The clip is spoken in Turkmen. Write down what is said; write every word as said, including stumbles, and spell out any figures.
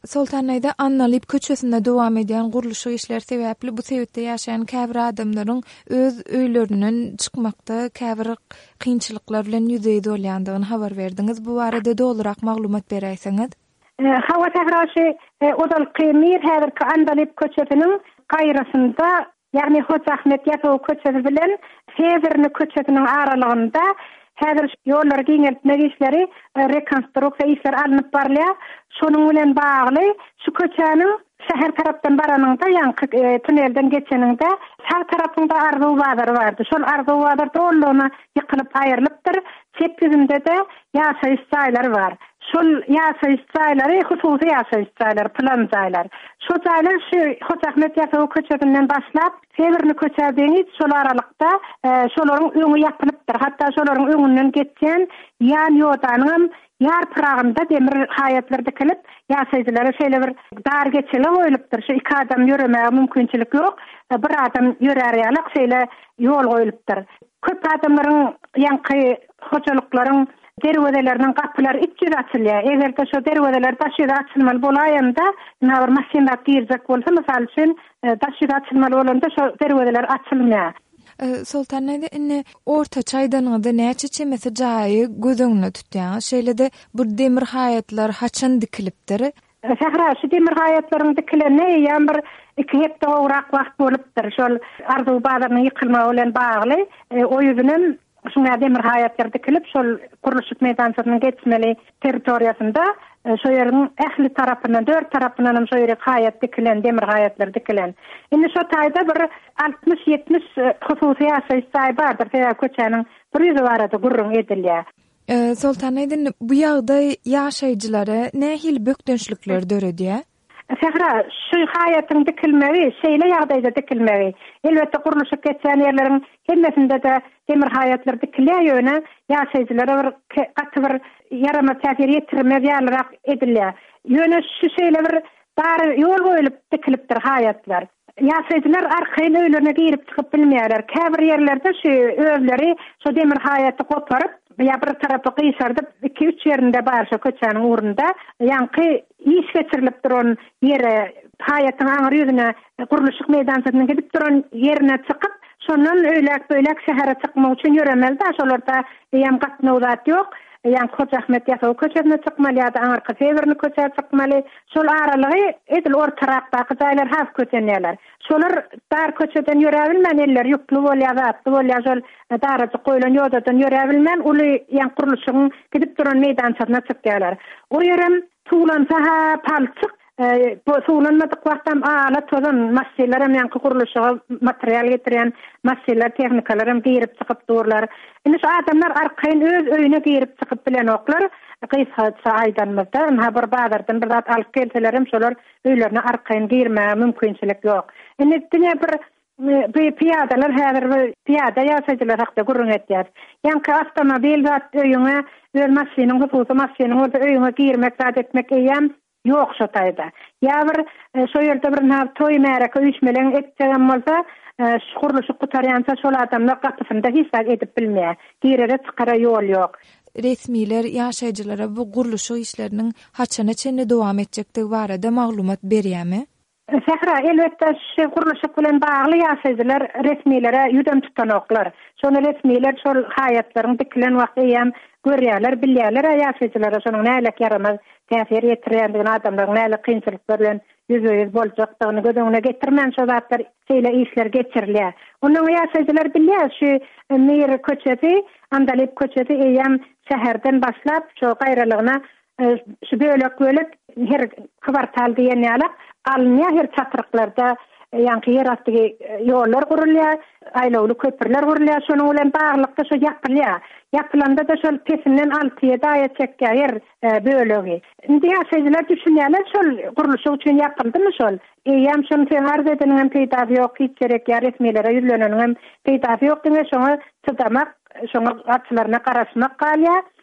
Sultanaýda Annalyp köçesinde dowam edýän gurulşy işleri sebäpli bu sebäpde ýaşaýan käbir adamlaryň öz öýlerinden çykmakda käbir kynçylyklar bilen ýüzeye bolýandygyny habar berdiňiz. Bu barada dolurak maglumat beräýsiňiz. Hawa tahraşy odal qymir häzirki Annalyp köçesiniň gaýrasynda, ýagny Hoca Ahmet Ýasow köçesi bilen Sezerni köçesiniň aralygynda häzir ýollar giňeltme işleri rekonstruksiýa işleri alınıp barlýar. Şonuň bilen bagly şu köçäniň şäher tarapdan baranynda ýanky tunelden geçeninde sağ tarapynda Arzuw bazary bardy. Şol Arzuw bazary dollugyna ýykylyp aýrylypdyr. Çep ýüzünde de ýaşaýyş jaýlary bar. Şol ýaşaýyş jaýlary hususy ýaşaýyş jaýlary, plan jaýlar. Şu jaýlar şu Hoca Ahmet Ýasow köçesinden başlap Sezerni köçesine şol aralykda şolaryň öňü ýapylypdyr. Hatda şolaryň öňünden geçen ýan ýodanyň ýarpyragynda demir haýatlar dikilip ýaşaýjylary şeýle bir dar geçeli goýulypdyr. Şu iki adam ýöremäge mümkinçilik ýok. Bir adam ýörer ýalyk şeýle ýol goýulypdyr. Köp adamlaryň ýanky hoçalyklaryň derwedeleriniň gapylary içi açylýar. Egerde şo derwedeler daşyda açylmaly bolaýanda, näber maşynda girjek bolsa, mysal üçin daşyda açylmaly bolanda şo derwedeler açylmýar. Sultanaýda inne orta çaýdanyňda näçe çemese jaýy gözüňne tutýan. Şeýle-de bu demir haýatlar haçan dikilipdir? Sahra şu demir haýatlaryň dikilene ýa bir iki hepde gowrak wagt bolupdyr. Şol Arzuw bazarynyň ýykylmagy bilen bagly o ýüzünden şuna demir haýatlar dikilip şol gurulşyk meýdançynyň geçmeli territoriýasynda şo ýeriň ähli tarapyndan dört tarapyndan şo ýere haýat dikilen, demir haýatlar dikilen. Indi şo taýda bir altmış ýetmiş hususy ýaşaýyş jaý bardyr. Täze köçäniň bir ýüzi barada gurrun edilýär. Sultanaýda bu ýagdaý ýaşaýjylary nähil bökdünçlikler döredýär? Sahra şu haýatyň dikilmegi, şeýle ýagdaýda dikilmegi. Elbetde gurulşyk geçen ýerleriň hemmesinde de demir haýatlar dikilýär ýöne ýaşaýjylara bir gaty bir yarama täsir ýetirmez ýalyrak edilýär. Ýöne şu şeýle bir dar ýol goýulyp dikilipdir haýatlar. Ýaşaýjylar arkaýyn öýlerine girip çykyp bilmeýärler. Käbir ýerlerde şu öwleri şu demir haýaty goparyp ýa bir tarapy gysardyp iki üç ýerinde bar şu köçäniň urunda ýanky iş geçirilip duran ýere haýatyň aňyr ýüzüne gurulşyk meýdançynyň gidip duran ýerine çykyp şondan öýlek böýlek şähere çykmak üçin ýöremeli da şolarda ýam gatnaw zat ýok. Ýa Hoca Ahmet Ýasow köçesine çykmaly ýa-da aňyrky Sezerni köçesine çykmaly. Şol aralygy edil ortarakdaky jaýlar has köçenýärler. Şolar dar köçeden ýörebilmän eller ýokly bolýar, zatly bolýar, şol darajy goýulan ýoldan ýörebilmän, uly ýa gurulşygyň gidip duran meýdançyna çykýarlar. O ýerem tuğlansa ha palçyk, bu tuğlanmadyk wagtdan ala tozan masjidler hem ýanky gurulşyga material getirýän masjidler, tehnikalar hem girip çykyp durlar. Indi şu adamlar arkaýyn öz öýüne girip çykyp bilen oklar, gysgaça aýdanmazda, ha bir bazardan bir zat alyp gelseler hem şolar öýlerine arkaýyn girmäge mümkinçilik ýok. Indi diňe bir bir piyadalar häzir piyada ýaşaýjylar hakda gurrun etýär. Ýanky avtomobil zat öýüne, öz maşynyň, hususy maşynyň orada öýüne girmek, zat etmek eýem ýok şo taýda. Ýa bir şo ýerde bir näp toý märeke üýtmelen etjegem bolsa, gurulşyk gutarýança şol adamlar gapysynda hisap edip bilmeýär. Girere çykara ýol ýok. Resmiler ýaşaýjylara bu gurulşyk işleriniň haçana çenli dowam etjektigi barada maglumat berýärmi? Sahra elbetde şu gurulşyk bilen bagly ýaşaýjylar resmilere ýüdem tutanoklar. Şonu resmiler şol haýatlaryň dikilen wagt eýem görýärler, bilýärler, ýaşaýjylara şonuň nälik yaramaz täsir ýetirýändigini, adamlaryň nälik kynçylyklar bilen ýüzüýüz boljakdygyny gödüňine getirmän şu zatlar şeýle işler geçirilýär. Onuň ýaşaýjylar bilýär şu Mir köçesi, Andalyp köçesi eýem şäherden başlap şu gaýralygyna şu bölek bölek her kwartal diýen ýaly alınýar, her çatyryklarda ýanky yer astygy ýollar gurulýar, aýlawly köpürler gurulýar, şonuň bilen baglykda şu ýapylýar. Yapılanda da şol pesinden altıya daýa çekýär yer bölegi. Indi ýaşaýjylar düşünýärler şol gurulşy üçin ýapyldymy şol? Eýem şonu teňar edeniň peýdawy ýok, hiç gerek ýa resmiýetlere ýürleneniň peýdawy ýok diňe şoňa çydamak, şoňa atlaryna garaşmak galýar.